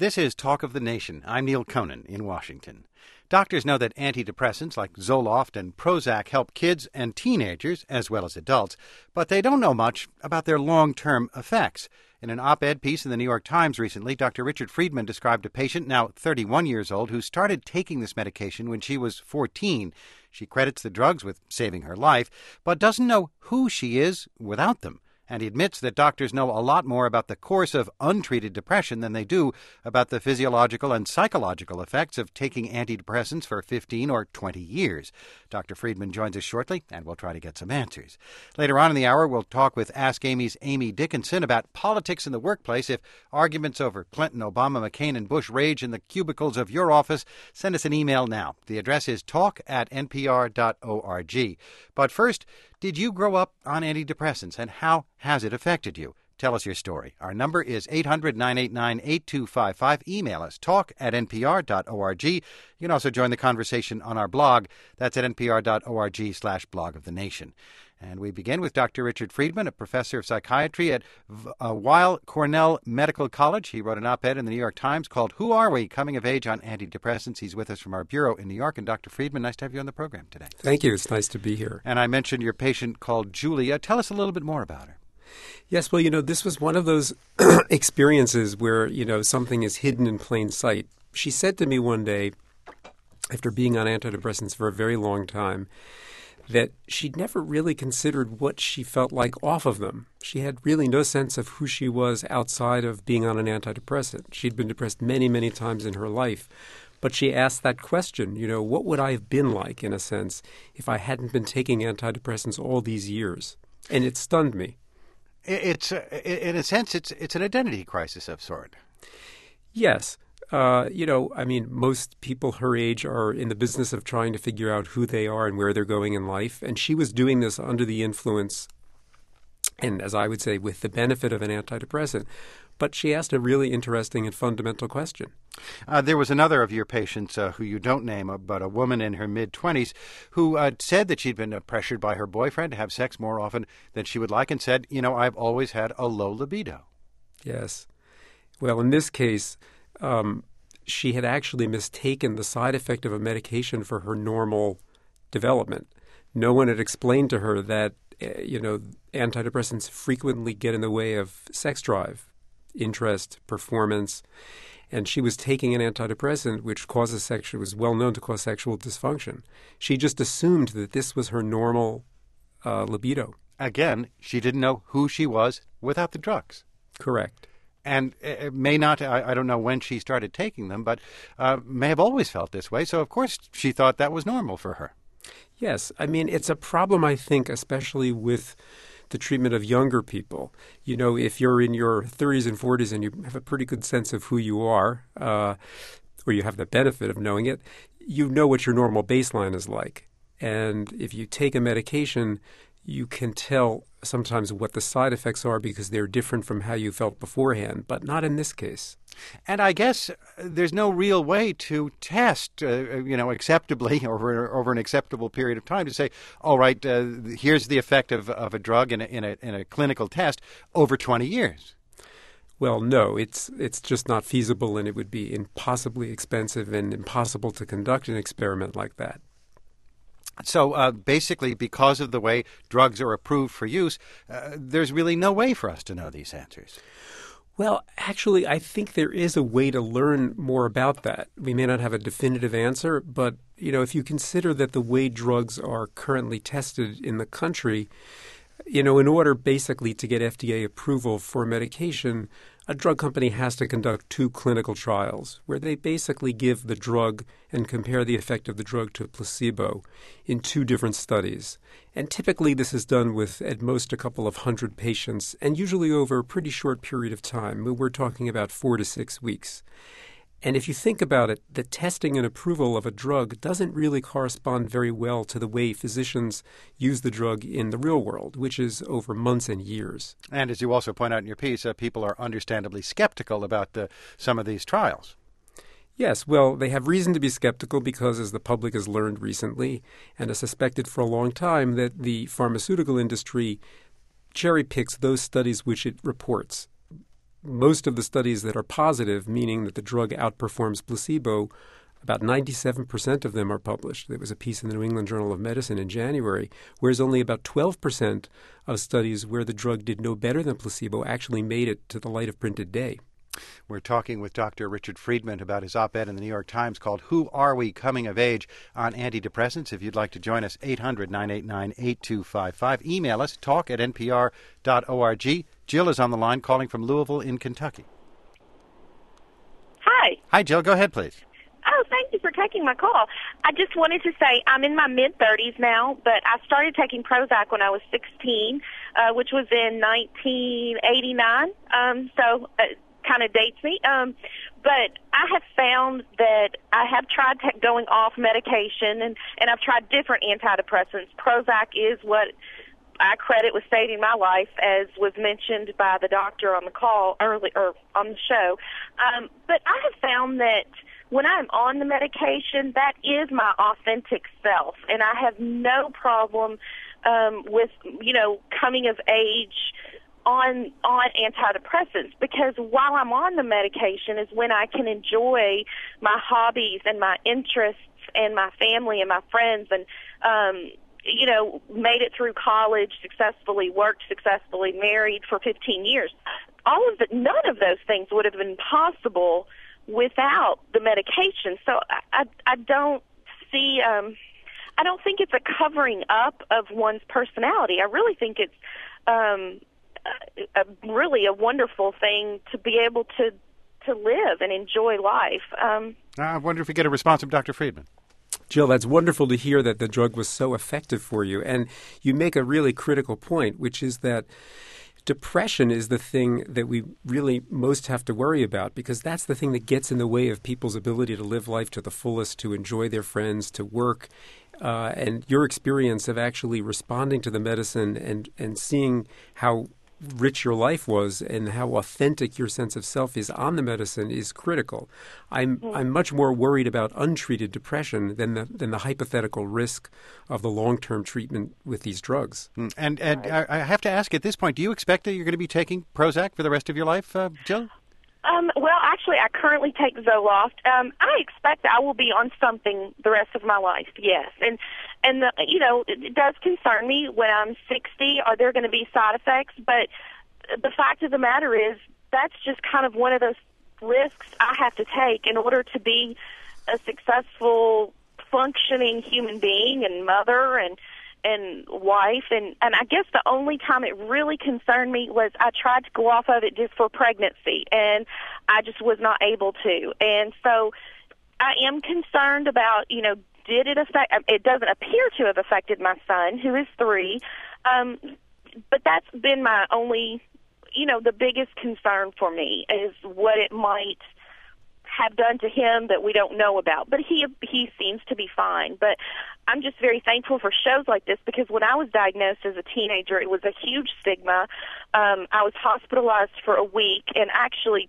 This is Talk of the Nation. I'm Neil Conan in Washington. Doctors know that antidepressants like Zoloft and Prozac help kids and teenagers as well as adults, but they don't know much about their long-term effects. In an op-ed piece in the New York Times recently, Dr. Richard Friedman described a patient, now 31 years old, who started taking this medication when she was 14. She credits the drugs with saving her life, but doesn't know who she is without them. And he admits that doctors know a lot more about the course of untreated depression than they do about the physiological and psychological effects of taking antidepressants for 15 or 20 years. Dr. Friedman joins us shortly, and we'll try to get some answers. Later on in the hour, we'll talk with Ask Amy's Amy Dickinson about politics in the workplace. If arguments over Clinton, Obama, McCain, and Bush rage in the cubicles of your office, send us an email now. The address is talk@npr.org. But first, did you grow up on antidepressants, and how has it affected you? Tell us your story. Our number is 800-989-8255. Email us, talk@npr.org. You can also join the conversation on our blog. That's at npr.org/blog of the nation. And we begin with Dr. Richard Friedman, a professor of psychiatry at Weill Cornell Medical College. He wrote an op-ed in the New York Times called Who Are We? Coming of Age on Antidepressants. He's with us from our bureau in New York. And Dr. Friedman, nice to have you on the program today. Thank you. It's nice to be here. And I mentioned your patient called Julia. Tell us a little bit more about her. Yes, well, this was one of those experiences where, something is hidden in plain sight. She said to me one day, after being on antidepressants for a very long time, that she'd never really considered what she felt like off of them. She had really no sense of who she was outside of being on an antidepressant. She'd been depressed many, many times in her life. But she asked that question, what would I have been like, in a sense, if I hadn't been taking antidepressants all these years? And it stunned me. It's in a sense, it's an identity crisis of sort. Yes. Most people her age are in the business of trying to figure out who they are and where they're going in life. And she was doing this under the influence, and as I would say, with the benefit of an antidepressant. But she asked a really interesting and fundamental question. There was another of your patients who you don't name, but a woman in her mid-20s who said that she'd been pressured by her boyfriend to have sex more often than she would like and said, I've always had a low libido. Yes. Well, in this case, she had actually mistaken the side effect of a medication for her normal development. No one had explained to her that, antidepressants frequently get in the way of sex drive, interest, performance. And she was taking an antidepressant which was well known to cause sexual dysfunction. She just assumed that this was her normal libido. Again, she didn't know who she was without the drugs. Correct. And it may not, I don't know when she started taking them, but may have always felt this way. So, of course, she thought that was normal for her. Yes. It's a problem, I think, especially with the treatment of younger people. If you're in your 30s and 40s and you have a pretty good sense of who you are, or you have the benefit of knowing it, you know what your normal baseline is like. And if you take a medication, you can tell sometimes what the side effects are because they're different from how you felt beforehand, but not in this case. And I guess there's no real way to test, acceptably over an acceptable period of time to say, all right, here's the effect of a drug in a clinical test over 20 years. Well, no, it's just not feasible, and it would be impossibly expensive and impossible to conduct an experiment like that. So basically, because of the way drugs are approved for use, there's really no way for us to know these answers. Well, actually, I think there is a way to learn more about that. We may not have a definitive answer, but, if you consider that the way drugs are currently tested in the country, in order basically to get FDA approval for medication, a drug company has to conduct 2 clinical trials where they basically give the drug and compare the effect of the drug to a placebo in 2 different studies. And typically this is done with at most a couple of hundred patients and usually over a pretty short period of time. We're talking about 4 to 6 weeks. And if you think about it, the testing and approval of a drug doesn't really correspond very well to the way physicians use the drug in the real world, which is over months and years. And as you also point out in your piece, people are understandably skeptical about some of these trials. Yes, well, they have reason to be skeptical because, as the public has learned recently and has suspected for a long time, that the pharmaceutical industry cherry picks those studies which it reports. most of the studies that are positive, meaning that the drug outperforms placebo, about 97% of them are published. There was a piece in the New England Journal of Medicine in January, whereas only about 12% of studies where the drug did no better than placebo actually made it to the light of printed day. We're talking with Dr. Richard Friedman about his op-ed in the New York Times called Who Are We Coming of Age on Antidepressants. If you'd like to join us, 800-989-8255. Email us, talk@npr.org. Jill is on the line calling from Louisville in Kentucky. Hi. Hi, Jill. Go ahead, please. Oh, thank you for taking my call. I just wanted to say I'm in my mid-30s now, but I started taking Prozac when I was 16, which was in 1989. So kind of dates me. But I have found that I have tried going off medication, and I've tried different antidepressants. Prozac is what I credit with saving my life, as was mentioned by the doctor on the call earlier on the show. But I have found that when I'm on the medication, that is my authentic self, and I have no problem with, coming of age on antidepressants, because while I'm on the medication is when I can enjoy my hobbies and my interests and my family and my friends, and made it through college successfully, worked successfully, married for 15 years. None of those things would have been possible without the medication. So I don't see, I don't think it's a covering up of one's personality. I really think it's really a wonderful thing to be able to live and enjoy life. I wonder if we get a response from Dr. Friedman. Jill, that's wonderful to hear that the drug was so effective for you. And you make a really critical point, which is that depression is the thing that we really most have to worry about, because that's the thing that gets in the way of people's ability to live life to the fullest, to enjoy their friends, to work. And your experience of actually responding to the medicine and seeing how rich your life was and how authentic your sense of self is on the medicine is critical. I'm much more worried about untreated depression than the hypothetical risk of the long-term treatment with these drugs. And I have to ask at this point, do you expect that you're going to be taking Prozac for the rest of your life, Jill? Well, actually, I currently take Zoloft. I expect I will be on something the rest of my life, yes. And it does concern me when I'm 60, are there going to be side effects? But the fact of the matter is that's just kind of one of those risks I have to take in order to be a successful, functioning human being and mother and wife, and I guess the only time it really concerned me was I tried to go off of it just for pregnancy, and I just was not able to. And so I am concerned about, did it affect, it doesn't appear to have affected my son, who is 3, but that's been my only, the biggest concern for me is what it might have done to him that we don't know about. But he seems to be fine. But I'm just very thankful for shows like this, because when I was diagnosed as a teenager, it was a huge stigma. I was hospitalized for a week, and actually,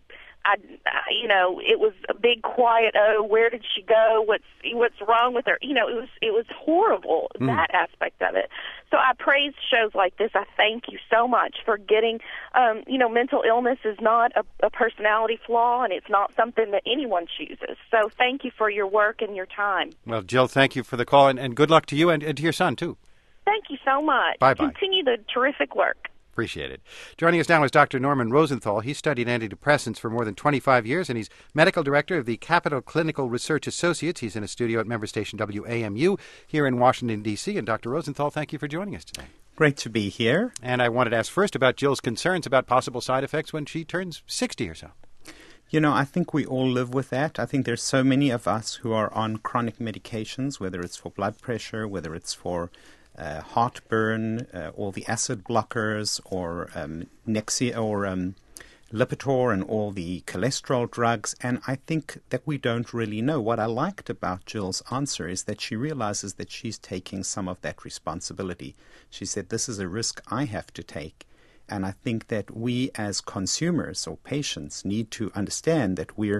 it was a big quiet. Oh, where did she go? What's wrong with her? It was horrible, that aspect of it. So I praise shows like this. I thank you so much for getting. Mental illness is not a personality flaw, and it's not something that anyone chooses. So thank you for your work and your time. Well, Jill, thank you for the call, and good luck to you and to your son too. Thank you so much. Bye-bye. Continue the terrific work. Appreciate it. Joining us now is Dr. Norman Rosenthal. He studied antidepressants for more than 25 years, and he's medical director of the Capital Clinical Research Associates. He's in a studio at member station WAMU here in Washington, D.C. And Dr. Rosenthal, thank you for joining us today. Great to be here. And I wanted to ask first about Jill's concerns about possible side effects when she turns 60 or so. I think we all live with that. I think there's so many of us who are on chronic medications, whether it's for blood pressure, whether it's for heartburn, all the acid blockers, or Nexia or Lipitor, and all the cholesterol drugs. And I think that we don't really know. What I liked about Jill's answer is that she realizes that she's taking some of that responsibility. She said, this is a risk I have to take. And I think that we as consumers or patients need to understand that we're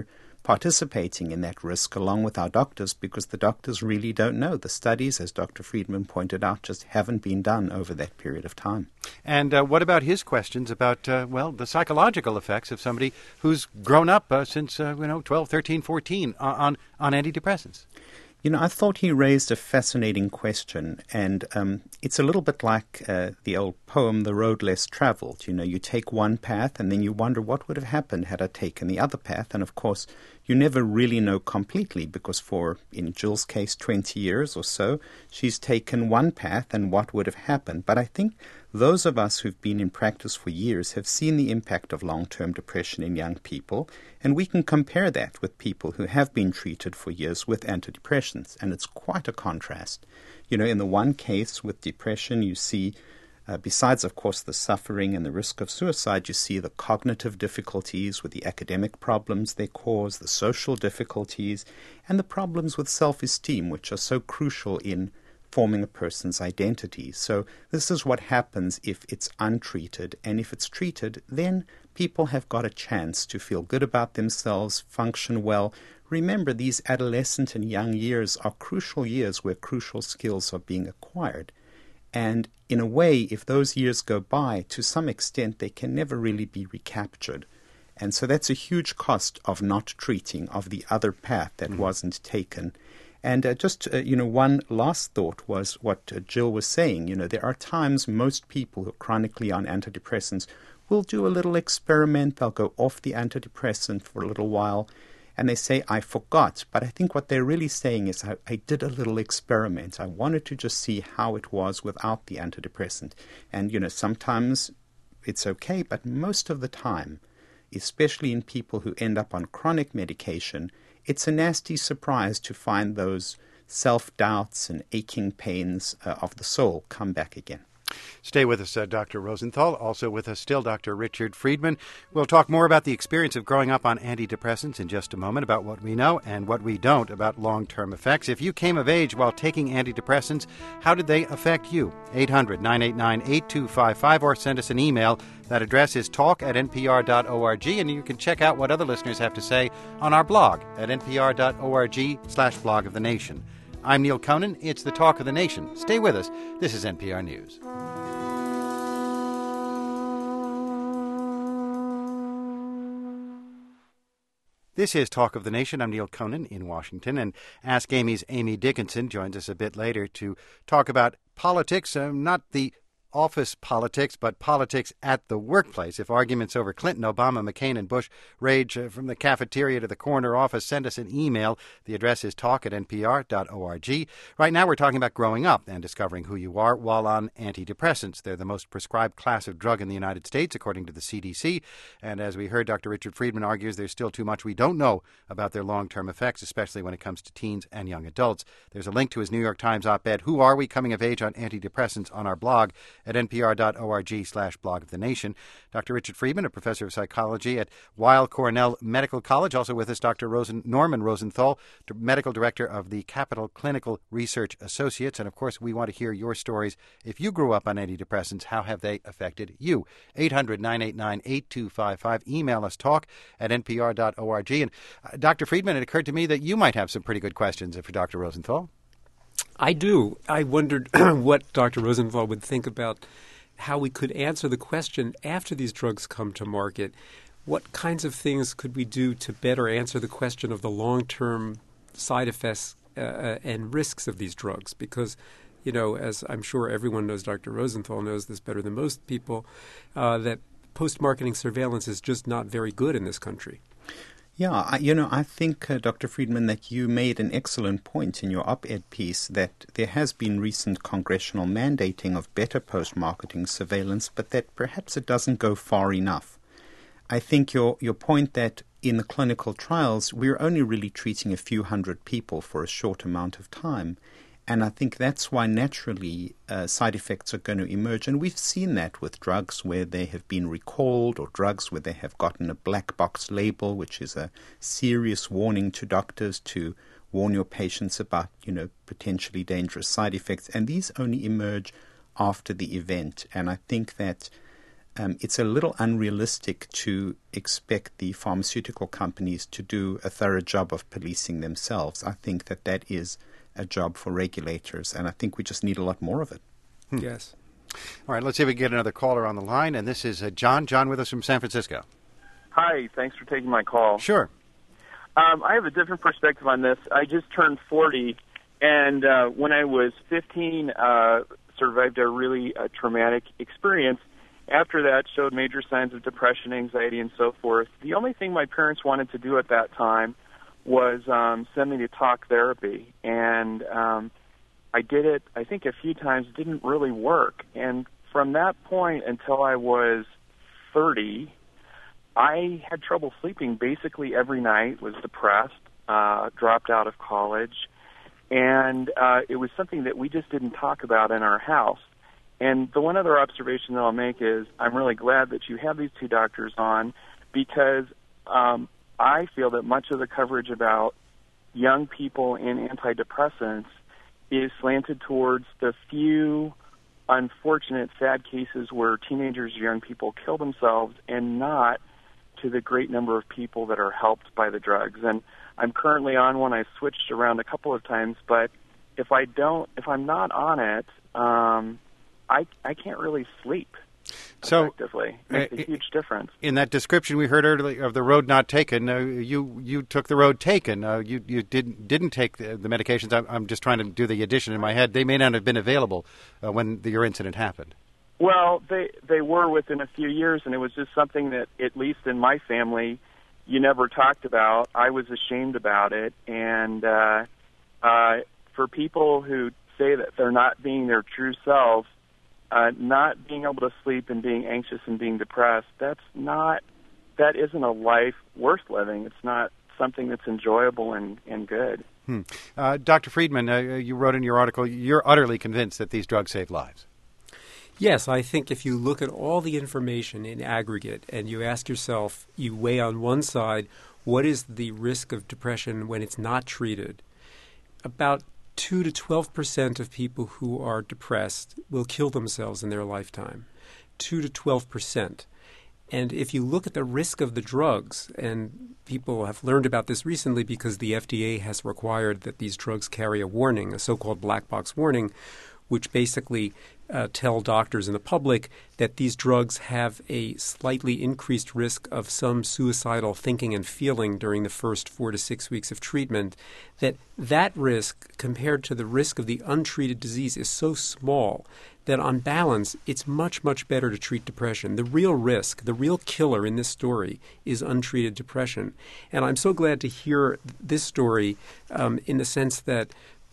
participating in that risk along with our doctors, because the doctors really don't know. The studies, as Dr. Friedman pointed out, just haven't been done over that period of time. And what about his questions about, the psychological effects of somebody who's grown up since, 12, 13, 14 on antidepressants? I thought he raised a fascinating question, and it's a little bit like the old poem, The Road Less Traveled. You take one path and then you wonder what would have happened had I taken the other path. And of course, you never really know completely, because in Jill's case, 20 years or so, she's taken one path and what would have happened. But I think those of us who've been in practice for years have seen the impact of long-term depression in young people, and we can compare that with people who have been treated for years with antidepressants, and it's quite a contrast. In the one case with depression, you see, besides, of course, the suffering and the risk of suicide, you see the cognitive difficulties with the academic problems they cause, the social difficulties, and the problems with self-esteem, which are so crucial in forming a person's identity. So this is what happens if it's untreated. And if it's treated, then people have got a chance to feel good about themselves, function well. Remember, these adolescent and young years are crucial years where crucial skills are being acquired. And in a way, if those years go by, to some extent, they can never really be recaptured. And so that's a huge cost of not treating, of the other path that wasn't taken. And one last thought was what Jill was saying. There are times most people who are chronically on antidepressants will do a little experiment. They'll go off the antidepressant for a little while, and they say, I forgot. But I think what they're really saying is, I did a little experiment. I wanted to just see how it was without the antidepressant. And, sometimes it's okay, but most of the time, especially in people who end up on chronic medication, it's a nasty surprise to find those self-doubts and aching pains of the soul come back again. Stay with us, Dr. Rosenthal. Also with us still, Dr. Richard Friedman. We'll talk more about the experience of growing up on antidepressants in just a moment, about what we know and what we don't about long-term effects. If you came of age while taking antidepressants, how did they affect you? 800-989-8255, or send us an email. That address is talk@npr.org, and you can check out what other listeners have to say on our blog at npr.org/blog of the nation. I'm Neil Conan. It's the Talk of the Nation. Stay with us. This is NPR News. This is Talk of the Nation. I'm Neil Conan in Washington, and Ask Amy's Amy Dickinson joins us a bit later to talk about politics, not the office politics, but politics at the workplace. If arguments over Clinton, Obama, McCain, and Bush rage from the cafeteria to the corner office, send us an email. The address is talk@npr.org. Right now we're talking about growing up and discovering who you are while on antidepressants. They're the most prescribed class of drug in the United States, according to the CDC. And as we heard, Dr. Richard Friedman argues there's still too much we don't know about their long-term effects, especially when it comes to teens and young adults. There's a link to his New York Times op-ed, Who Are We? Coming of Age on Antidepressants, on our blog at npr.org/blog of the nation. Dr. Richard Friedman, a professor of psychology at Weill Cornell Medical College. Also with us, Dr. Norman Rosenthal, medical director of the Capital Clinical Research Associates. And, of course, we want to hear your stories. If you grew up on antidepressants, how have they affected you? 800-989-8255. Email us, talk@npr.org. And, Dr. Friedman, it occurred to me that you might have some pretty good questions for Dr. Rosenthal. I do. I wondered what Dr. Rosenthal would think about how we could answer the question after these drugs come to market. What kinds of things could we do to better answer the question of the long-term side effects and risks of these drugs? Because, as I'm sure everyone knows, Dr. Rosenthal knows this better than most people, that post-marketing surveillance is just not very good in this country. Yeah, I think, Dr. Friedman, that you made an excellent point in your op-ed piece that there has been recent congressional mandating of better post-marketing surveillance, but that perhaps it doesn't go far enough. I think your point that in the clinical trials, we're only really treating a few hundred people for a short amount of time. And I think that's why naturally side effects are going to emerge. And we've seen that with drugs where they have been recalled, or drugs where they have gotten a black box label, which is a serious warning to doctors to warn your patients about, potentially dangerous side effects. And these only emerge after the event. And I think that it's a little unrealistic to expect the pharmaceutical companies to do a thorough job of policing themselves. I think that is a job for regulators, and I think we just need a lot more of it. Yes. All right, let's see if we can get another caller on the line, and this is John. John with us from San Francisco. Hi, thanks for taking my call. Sure. I have a different perspective on this. I just turned 40, and when I was 15, survived a really traumatic experience. After that, showed major signs of depression, anxiety, and so forth. The only thing my parents wanted to do at that time was send me to talk therapy, and I did it, I think, a few times. It didn't really work, and from that point until I was 30, I had trouble sleeping basically every night, was depressed, dropped out of college, and it was something that we just didn't talk about in our house. And the one other observation that I'll make is I'm really glad that you have these two doctors on, because I feel that much of the coverage about young people in antidepressants is slanted towards the few unfortunate, sad cases where teenagers or young people kill themselves, and not to the great number of people that are helped by the drugs. And I'm currently on one. I've switched around a couple of times, but if I'm not on it, I can't really sleep effectively. Makes a huge difference. In that description we heard earlier of the road not taken, you took the road taken. You didn't take the medications. I'm just trying to do the addition in my head. They may not have been available when your incident happened. Well, they were within a few years, and it was just something that, at least in my family, you never talked about. I was ashamed about it, and for people who say that they're not being their true selves, not being able to sleep and being anxious and being depressed, that isn't a life worth living. It's not something that's enjoyable and good. Dr. Friedman, you wrote in your article, you're utterly convinced that these drugs save lives. Yes, I think if you look at all the information in aggregate and you ask yourself, you weigh on one side, what is the risk of depression when it's not treated? About 2 to 12% of people who are depressed will kill themselves in their lifetime. 2 to 12%. And if you look at the risk of the drugs, and people have learned about this recently because the FDA has required that these drugs carry a warning, a so-called black box warning, which basically tell doctors and the public that these drugs have a slightly increased risk of some suicidal thinking and feeling during the first 4 to 6 weeks of treatment, that risk compared to the risk of the untreated disease is so small that on balance it's much, much better to treat depression. The real risk, the real killer in this story is untreated depression. And I'm so glad to hear this story in the sense that,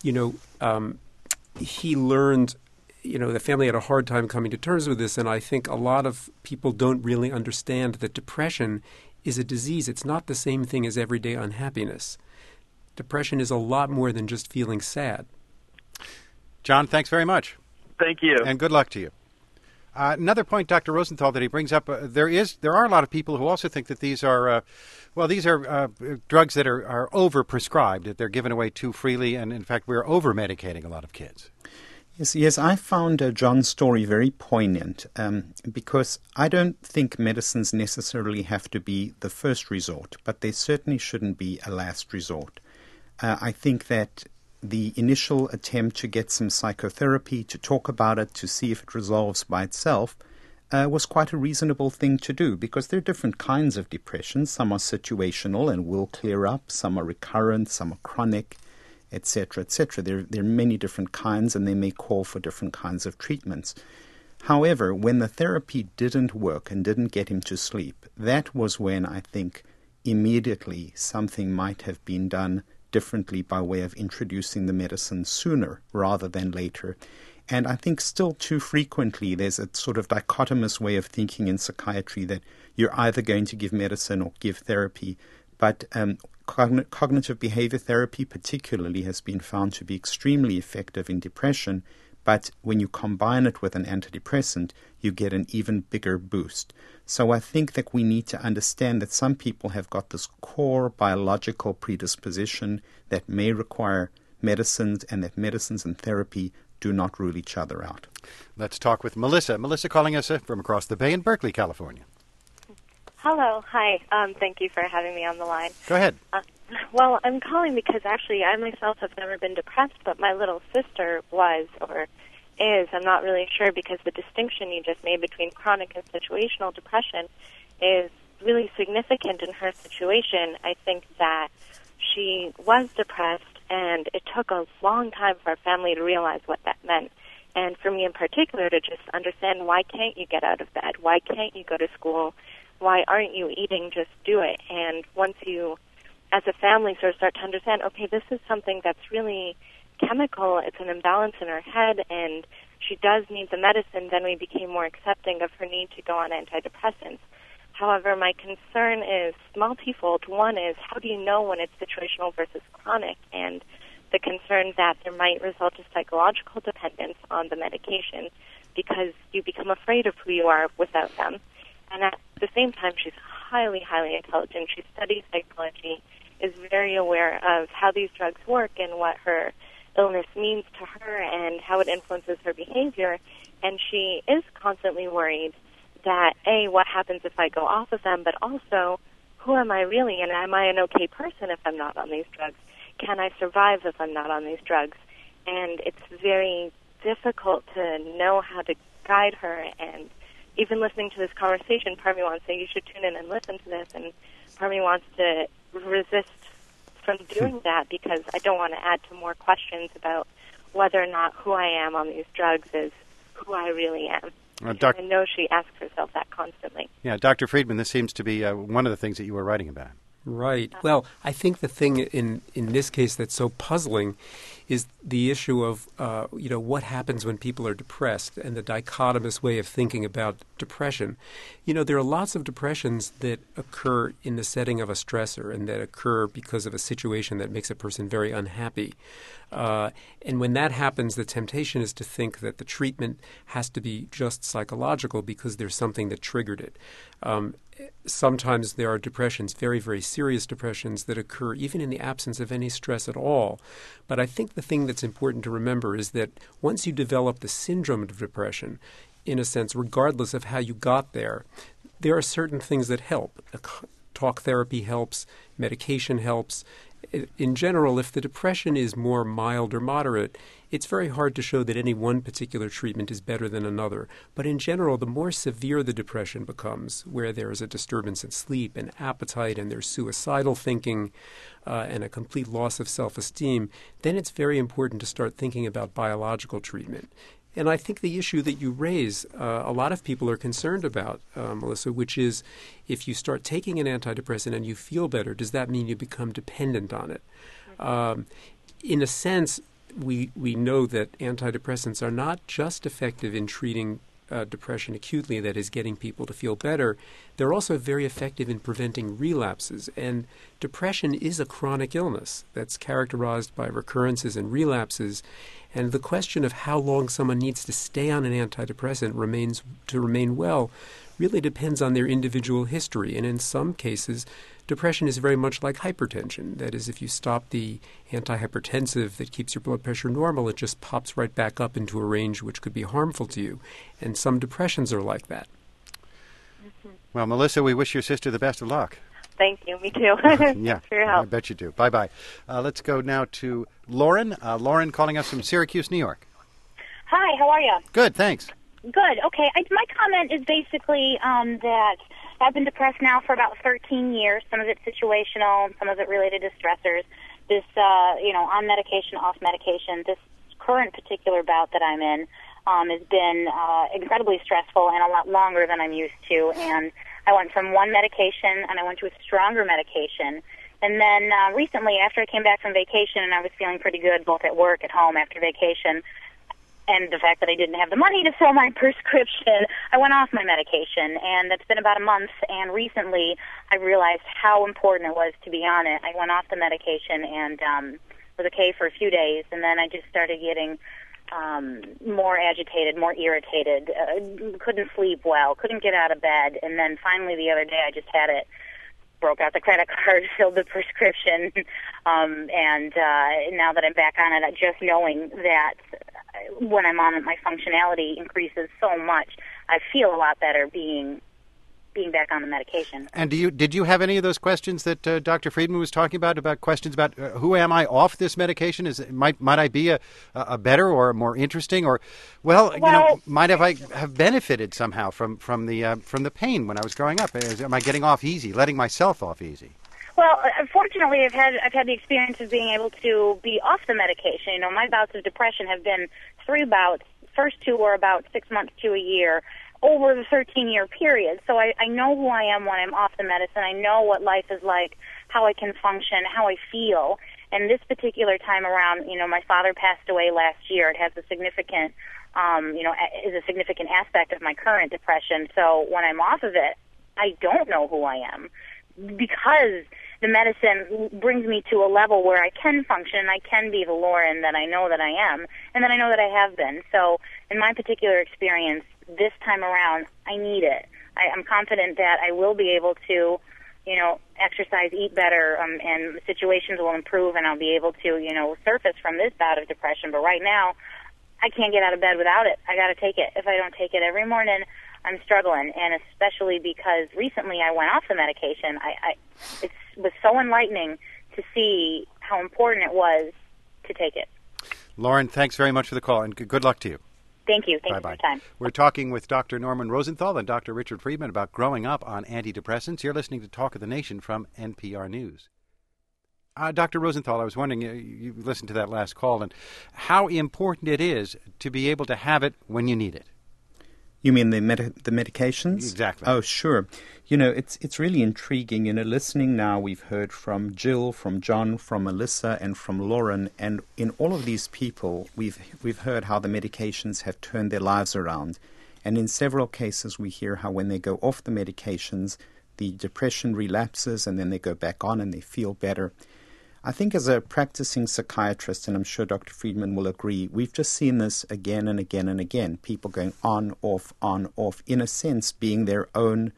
he learned, the family had a hard time coming to terms with this, and I think a lot of people don't really understand that depression is a disease. It's not the same thing as everyday unhappiness. Depression is a lot more than just feeling sad. John, thanks very much. Thank you. And good luck to you. Another point, Dr. Rosenthal, that he brings up, there are a lot of people who also think that these are drugs that are over-prescribed, that they're given away too freely, and in fact we're over-medicating a lot of kids. Yes, I found John's story very poignant because I don't think medicines necessarily have to be the first resort, but they certainly shouldn't be a last resort. I think that the initial attempt to get some psychotherapy, to talk about it, to see if it resolves by itself, was quite a reasonable thing to do, because there are different kinds of depression. Some are situational and will clear up, some are recurrent, some are chronic, etc., etc. There are many different kinds, and they may call for different kinds of treatments. However, when the therapy didn't work and didn't get him to sleep, that was when I think immediately something might have been done differently by way of introducing the medicine sooner rather than later. And I think still too frequently there's a sort of dichotomous way of thinking in psychiatry that you're either going to give medicine or give therapy. But cognitive behavior therapy particularly has been found to be extremely effective in depression. But when you combine it with an antidepressant, you get an even bigger boost. So I think that we need to understand that some people have got this core biological predisposition that may require medicines, and that medicines and therapy do not rule each other out. Let's talk with Melissa. Melissa calling us from across the bay in Berkeley, California. Hello. Hi. Thank you for having me on the line. Go ahead. Well, I'm calling because actually I myself have never been depressed, but my little sister was or is. I'm not really sure because the distinction you just made between chronic and situational depression is really significant in her situation. I think that she was depressed, and it took a long time for our family to realize what that meant. And for me in particular, to just understand, why can't you get out of bed? Why can't you go to school? Why aren't you eating? Just do it. And once you, as a family, sort of start to understand, okay, this is something that's really chemical. It's an imbalance in her head, and she does need the medicine, then we became more accepting of her need to go on antidepressants. However, my concern is multifold. One is, how do you know when it's situational versus chronic? And the concern that there might result in psychological dependence on the medication because you become afraid of who you are without them. And at the same time, she's highly, highly intelligent. She studies psychology, is very aware of how these drugs work and what her illness means to her and how it influences her behavior. And she is constantly worried that, A, what happens if I go off of them, but also, who am I really, and am I an okay person if I'm not on these drugs? Can I survive if I'm not on these drugs? And it's very difficult to know how to guide her. And even listening to this conversation, part of me wants to say, you should tune in and listen to this, and part of me wants to resist from doing that because I don't want to add to more questions about whether or not who I am on these drugs is who I really am. I know she asks herself that constantly. Yeah, Dr. Friedman, this seems to be one of the things that you were writing about. Right. Well, I think the thing in this case that's so puzzling is the issue of, what happens when people are depressed and the dichotomous way of thinking about depression. There are lots of depressions that occur in the setting of a stressor and that occur because of a situation that makes a person very unhappy. And when that happens, the temptation is to think that the treatment has to be just psychological because there's something that triggered it. Sometimes there are depressions, very, very serious depressions, that occur even in the absence of any stress at all. But I think the thing that's important to remember is that once you develop the syndrome of depression, in a sense, regardless of how you got there, there are certain things that help. Talk therapy helps, medication helps. In general, if the depression is more mild or moderate, it's very hard to show that any one particular treatment is better than another. But in general, the more severe the depression becomes, where there is a disturbance in sleep and appetite and there's suicidal thinking and a complete loss of self-esteem, then it's very important to start thinking about biological treatment. And I think the issue that you raise, a lot of people are concerned about, Melissa, which is if you start taking an antidepressant and you feel better, does that mean you become dependent on it? In a sense, we know that antidepressants are not just effective in treating depression acutely, that is getting people to feel better. They're also very effective in preventing relapses. And depression is a chronic illness that's characterized by recurrences and relapses. And the question of how long someone needs to stay on an antidepressant remain well really depends on their individual history. And in some cases, depression is very much like hypertension. That is, if you stop the antihypertensive that keeps your blood pressure normal, it just pops right back up into a range which could be harmful to you. And some depressions are like that. Mm-hmm. Well, Melissa, we wish your sister the best of luck. Thank you. Me too. Yeah, for your help. I bet you do. Bye-bye. Let's go now to Lauren. Lauren calling us from Syracuse, New York. Hi, how are you? Good, thanks. Good. Okay. My comment is basically that I've been depressed now for about 13 years. Some of it situational, some of it related to stressors. This, on medication, off medication. This current particular bout that I'm in has been incredibly stressful and a lot longer than I'm used to. And I went from one medication and I went to a stronger medication. And then recently, after I came back from vacation and I was feeling pretty good both at work, at home, after vacation, and the fact that I didn't have the money to fill my prescription, I went off my medication, and that's been about a month, and recently I realized how important it was to be on it. I went off the medication and was okay for a few days, and then I just started getting more agitated, more irritated, couldn't sleep well, couldn't get out of bed, and then finally the other day I just had it, broke out the credit card, filled the prescription, and now that I'm back on it, just knowing that when I'm on it, my functionality increases so much. I feel a lot better being back on the medication. And did you have any of those questions that Dr. Friedman was talking about questions about who am I off this medication? Might I be a better or more interesting, or might I have benefited somehow from the pain when I was growing up? Am I getting off easy, letting myself off easy? Well, unfortunately, I've had the experience of being able to be off the medication. You know, my bouts of depression have been 3 bouts. First 2 were about 6 months to a year, over the 13-year period. So I know who I am when I'm off the medicine. I know what life is like, how I can function, how I feel. And this particular time around, you know, my father passed away last year. It has a significant, is a significant aspect of my current depression. So when I'm off of it, I don't know who I am, because the medicine brings me to a level where I can function and I can be the Lauren that I know that I am and that I know that I have been. So in my particular experience, this time around, I need it. I'm confident that I will be able to, you know, exercise, eat better, and situations will improve, and I'll be able to, you know, surface from this bout of depression. But right now, I can't get out of bed without it. I got to take it. If I don't take it every morning, I'm struggling, and especially because recently I went off the medication. It was so enlightening to see how important it was to take it. Lauren, thanks very much for the call, and good luck to you. Thank you. Thank you for your time. We're talking with Dr. Norman Rosenthal and Dr. Richard Friedman about growing up on antidepressants. You're listening to Talk of the Nation from NPR News. Dr. Rosenthal, I was wondering, you listened to that last call, and how important it is to be able to have it when you need it. You mean the medications? Exactly. Oh, sure. You know, it's really intriguing. You know, listening now, we've heard from Jill, from John, from Melissa, and from Lauren, and in all of these people, we've heard how the medications have turned their lives around. And in several cases, we hear how when they go off the medications, the depression relapses, and then they go back on and they feel better. I think as a practicing psychiatrist, and I'm sure Dr. Friedman will agree, we've just seen this again and again and again, people going on, off, in a sense being their own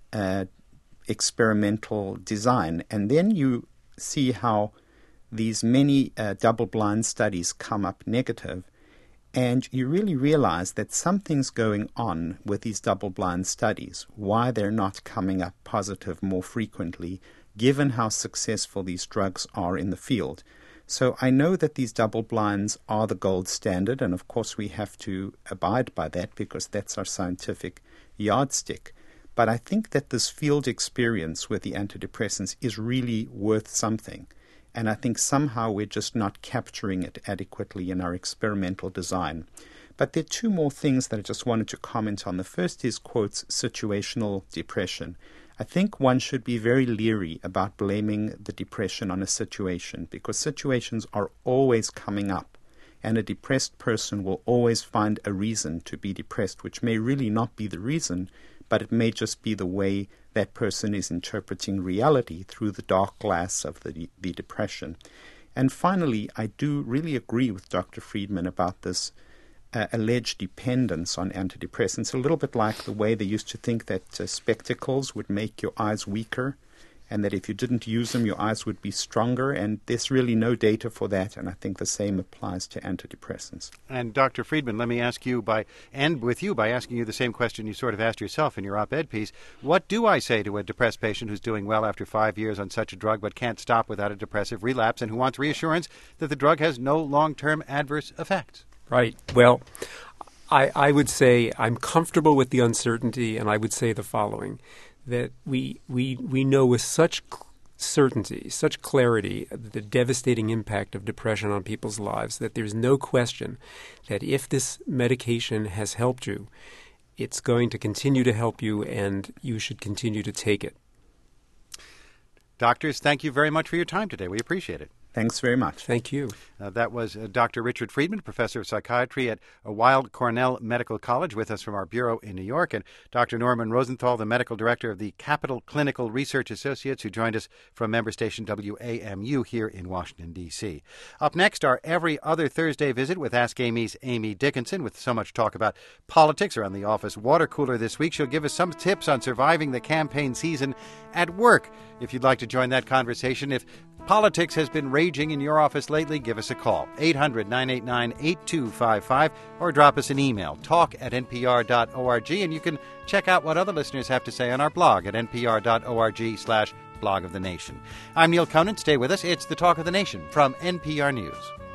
experimental design. And then you see how these many double-blind studies come up negative, and you really realize that something's going on with these double-blind studies, why they're not coming up positive more frequently, given how successful these drugs are in the field. So I know that these double blinds are the gold standard, and of course we have to abide by that because that's our scientific yardstick. But I think that this field experience with the antidepressants is really worth something. And I think somehow we're just not capturing it adequately in our experimental design. But there are 2 more things that I just wanted to comment on. The first is, quotes, situational depression. I think one should be very leery about blaming the depression on a situation, because situations are always coming up, and a depressed person will always find a reason to be depressed, which may really not be the reason, but it may just be the way that person is interpreting reality through the dark glass of the depression. And finally, I do really agree with Dr. Friedman about this alleged dependence on antidepressants, a little bit like the way they used to think that spectacles would make your eyes weaker, and that if you didn't use them, your eyes would be stronger, and there's really no data for that, and I think the same applies to antidepressants. And Dr. Friedman, let me ask you by asking you the same question you sort of asked yourself in your op-ed piece. What do I say to a depressed patient who's doing well after 5 years on such a drug but can't stop without a depressive relapse, and who wants reassurance that the drug has no long-term adverse effects? Right. Well, I would say I'm comfortable with the uncertainty, and I would say the following, that we know with such certainty, such clarity, the devastating impact of depression on people's lives, that there's no question that if this medication has helped you, it's going to continue to help you, and you should continue to take it. Doctors, thank you very much for your time today. We appreciate it. Thanks very much. Thank you. That was Dr. Richard Friedman, professor of psychiatry at Weill Cornell Medical College, with us from our bureau in New York, and Dr. Norman Rosenthal, the medical director of the Capital Clinical Research Associates, who joined us from member station WAMU here in Washington, D.C. Up next, our every other Thursday visit with Ask Amy's Amy Dickinson. With so much talk about politics around the office water cooler this week, she'll give us some tips on surviving the campaign season at work. If you'd like to join that conversation, if politics has been raging in your office lately, give us a call, 800-989-8255, or drop us an email, talk@npr.org, and you can check out what other listeners have to say on our blog at npr.org/blog of the nation. I'm Neil Conan. Stay with us. It's the Talk of the Nation from NPR News.